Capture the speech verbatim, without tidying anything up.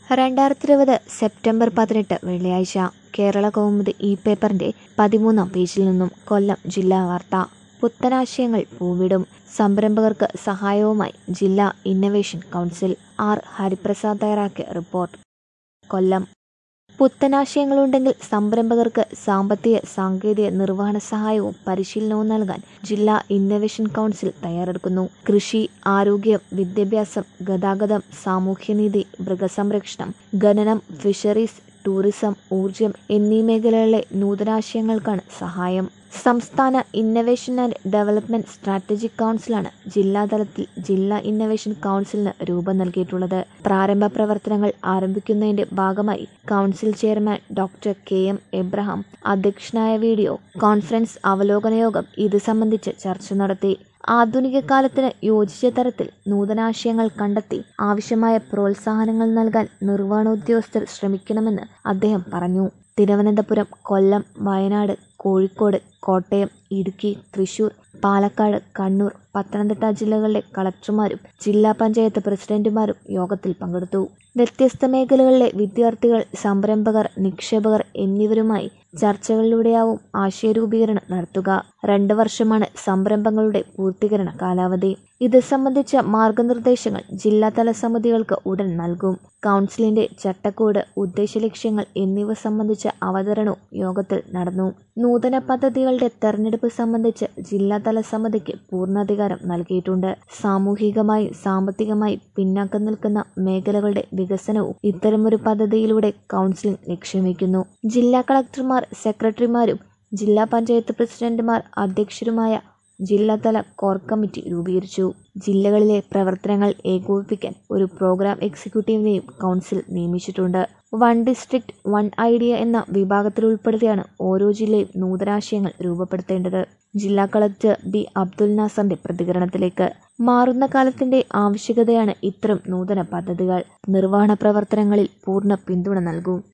രണ്ടായിരത്തി ഇരുപത് സെപ്റ്റംബർ പതിനെട്ട് വെള്ളിയാഴ്ച കേരള കൗമുദി ഇ പേപ്പറിന്റെ പതിമൂന്നാം പേജിൽ നിന്നും കൊല്ലം ജില്ലാ വാർത്ത. പുത്തനാശയങ്ങൾ പൂവിടും, സംരംഭകർക്ക് സഹായവുമായി ജില്ലാ ഇന്നവേഷൻ കൗൺസിൽ. ആർ ഹരിപ്രസാദ് തയ്യാറാക്കിയ റിപ്പോർട്ട്. കൊല്ലം. പുത്തനാശയങ്ങളുണ്ടെങ്കിൽ സംരംഭകർക്ക് സാമ്പത്തിക സാങ്കേതിക നിർവഹണ സഹായവും പരിശീലനവും നൽകാൻ ജില്ലാ ഇന്നവേഷൻ കൗൺസിൽ തയ്യാറെടുക്കുന്നു. കൃഷി, ആരോഗ്യം, വിദ്യാഭ്യാസം, ഗതാഗതം, സാമൂഹ്യനീതി, മൃഗസംരക്ഷണം, ഖനനം, ഫിഷറീസ്, ടൂറിസം, ഊർജം എന്നീ മേഖലകളിലെ നൂതനാശയങ്ങൾക്കാണ് സഹായം. സംസ്ഥാന ഇന്നവേഷൻ ആൻഡ് ഡെവലപ്മെന്റ് സ്ട്രാറ്റജിക് കൗൺസിലാണ് ജില്ലാതലത്തിൽ ജില്ലാ ഇന്നവേഷൻ കൗൺസിലിന് രൂപം നൽകിയിട്ടുള്ളത്. പ്രാരംഭ പ്രവർത്തനങ്ങൾ ആരംഭിക്കുന്നതിന്റെ ഭാഗമായി council chairman doctor K M Abraham അധ്യക്ഷനായ വീഡിയോ കോൺഫറൻസ് അവലോകന യോഗം ഇത് സംബന്ധിച്ച് ചർച്ച നടത്തി. ആധുനിക കാലത്തിന് യോജിച്ച തരത്തിൽ നൂതനാശയങ്ങൾ കണ്ടെത്തി ആവശ്യമായ പ്രോത്സാഹനങ്ങൾ നൽകാൻ നിർവഹണോദ്യോഗസ്ഥർ ശ്രമിക്കണമെന്ന് അദ്ദേഹം പറഞ്ഞു. തിരുവനന്തപുരം, കൊല്ലം, വയനാട്, കോഴിക്കോട്, കോട്ടയം, ഇടുക്കി, തൃശൂർ, പാലക്കാട്, കണ്ണൂർ, പത്തനംതിട്ട ജില്ലകളിലെ കളക്ടർമാരും ജില്ലാ പഞ്ചായത്ത് പ്രസിഡന്റുമാരും യോഗത്തിൽ പങ്കെടുത്തു. വ്യത്യസ്ത മേഖലകളിലെ വിദ്യാർത്ഥികൾ, സംരംഭകർ, നിക്ഷേപകർ എന്നിവരുമായി ചർച്ചകളിലൂടെയാവും ആശയരൂപീകരണം നടത്തുക. രണ്ട് വർഷമാണ് സംരംഭങ്ങളുടെ പൂർത്തീകരണ കാലാവധി. ഇത് സംബന്ധിച്ച മാർഗനിർദ്ദേശങ്ങൾ ജില്ലാതല സമിതികൾക്ക് ഉടൻ നൽകും. കൗൺസിലിന്റെ ചട്ടക്കൂട്, ഉദ്ദേശലക്ഷ്യങ്ങൾ എന്നിവ സംബന്ധിച്ച അവതരണവും യോഗത്തിൽ നടന്നു. നൂതന പദ്ധതികളുടെ തെരഞ്ഞെടുപ്പ് സംബന്ധിച്ച് ജില്ലാതല സമിതിക്ക് പൂർണ്ണാധികാരം നൽകിയിട്ടുണ്ട്. സാമൂഹികമായി സാമ്പത്തികമായി പിന്നാക്കം നിൽക്കുന്ന മേഖലകളുടെ വികസനവും ഇത്തരമൊരു പദ്ധതിയിലൂടെ കൗൺസിലിംഗ് ലക്ഷ്യം വയ്ക്കുന്നു. ജില്ലാ കളക്ടർമാർ, സെക്രട്ടറിമാരും ജില്ലാ പഞ്ചായത്ത് പ്രസിഡന്റുമാർ അധ്യക്ഷരുമായ ജില്ലാതല കോർ കമ്മിറ്റി രൂപീകരിച്ചു. ജില്ലകളിലെ പ്രവർത്തനങ്ങൾ ഏകോപിപ്പിക്കാൻ ഒരു പ്രോഗ്രാം എക്സിക്യൂട്ടീവിനെയും കൗൺസിൽ നിയമിച്ചിട്ടുണ്ട്. വൺ ഡിസ്ട്രിക്ട് വൺ ഐഡിയ എന്ന വിഭാഗത്തിലുൾപ്പെടുത്തിയാണ് ഓരോ ജില്ലയും നൂതനാശയങ്ങൾ രൂപപ്പെടുത്തേണ്ടത്. ജില്ലാ കളക്ടർ ബി അബ്ദുൽ നാസറിന്റെ പ്രതികരണത്തിലേക്ക്. മാറുന്ന കാലത്തിന്റെ ആവശ്യകതയാണ് ഇത്തരം നൂതന പദ്ധതികൾ. നിർവഹണ പ്രവർത്തനങ്ങളിൽ പൂർണ്ണ പിന്തുണ നൽകും.